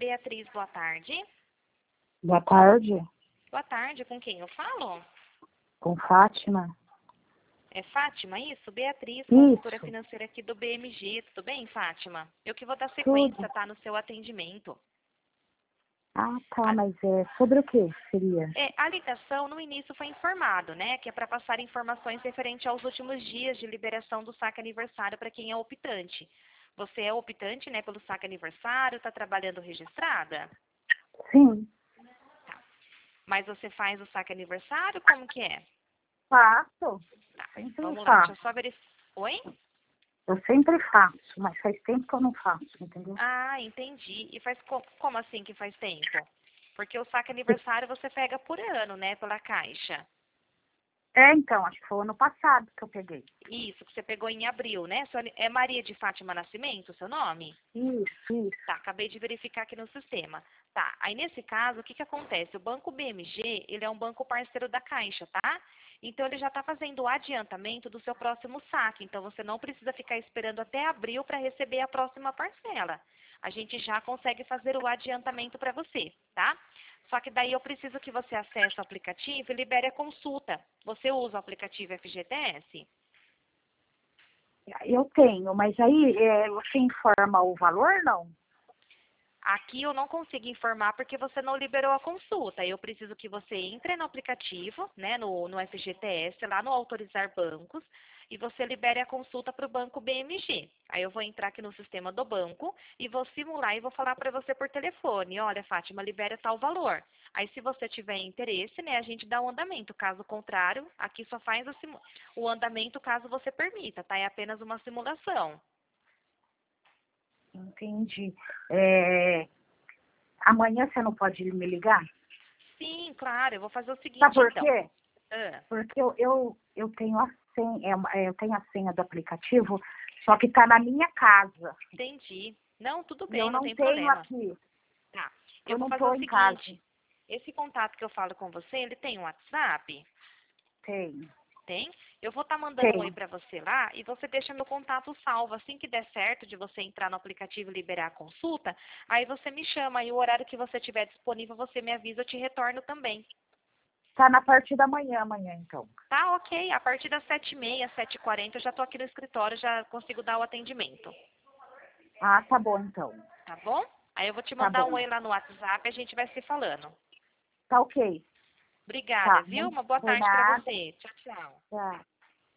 Beatriz, boa tarde. Boa tarde, Boa tarde, com quem eu falo? com Fátima. É Fátima, isso? Beatriz, Isso. consultora financeira aqui do BMG. Tudo bem, Fátima? Eu que vou dar sequência, Tudo. tá, no seu atendimento. Ah, tá, A, mas sobre o que seria? a ligação no início foi informado, né, que é para passar informações referente aos últimos dias de liberação do saque aniversário para quem é optante. Você é optante, né, pelo saque aniversário, está trabalhando registrada? Sim, Mas você faz o saque aniversário? Como que é? faço. Tá, Sempre vamos lá, deixa eu faço. só verificar. Oi? Eu sempre faço, mas faz tempo que eu não faço, entendeu? Ah, entendi. E faz como assim que faz tempo? Porque o saque aniversário você pega por ano, né, pela Caixa. Então, acho que foi o ano passado que eu peguei. Isso, que você pegou em abril, né? É Maria de Fátima Nascimento, o seu nome? Isso. Tá, acabei de verificar aqui no sistema. Tá, aí nesse caso, o que que acontece? O Banco BMG, ele é um banco parceiro da Caixa, tá? Então, ele já está fazendo o adiantamento do seu próximo saque. Então, você não precisa ficar esperando até abril para receber a próxima parcela. A gente já consegue fazer o adiantamento para você, tá? Só que daí eu preciso que você acesse o aplicativo e libere a consulta. Você usa o aplicativo FGTS? Eu tenho, mas aí você informa o valor, não? Aqui eu não consigo informar porque você não liberou a consulta. Eu preciso que você entre no aplicativo, né, no FGTS, lá no Autorizar Bancos, e você libere a consulta para o Banco BMG. Aí eu vou entrar aqui no sistema do banco e vou simular e vou falar para você por telefone. Olha, Fátima, libera tal valor. Aí se você tiver interesse, né, a gente dá um andamento. Caso contrário, aqui só faz o andamento caso você permita, tá? É apenas uma simulação. Entendi. É, amanhã você não pode me ligar? Sim, claro. Eu vou fazer o Sabe seguinte, por então. quê? Ah. Porque eu tenho a senha, eu tenho a senha do aplicativo, só que está na minha casa. Entendi. Não, tudo E eu bem, não não tem tenho problema. aqui. Tá. Eu Eu vou não fazer o estou em casa. seguinte. Esse contato que eu falo com você, ele tem um WhatsApp? Tenho. Tem? Eu vou estar mandando um oi Tenho. para você lá e você deixa meu contato salvo. Assim que der certo de você entrar no aplicativo e liberar a consulta, aí você me chama e o horário que você tiver disponível, você me avisa, eu te retorno também. Tá na parte da manhã, amanhã, então. Tá, ok. A partir das 7h30, 7h40, eu já estou aqui no escritório, já consigo dar o atendimento. Ah, tá bom, então. Tá bom? Aí eu vou te Tá mandar bom. um oi lá no WhatsApp e a gente vai se falando. Tá ok. Obrigada, Tá. viu? Muito Uma boa por tarde para nada. você. Tchau, tchau. Tá.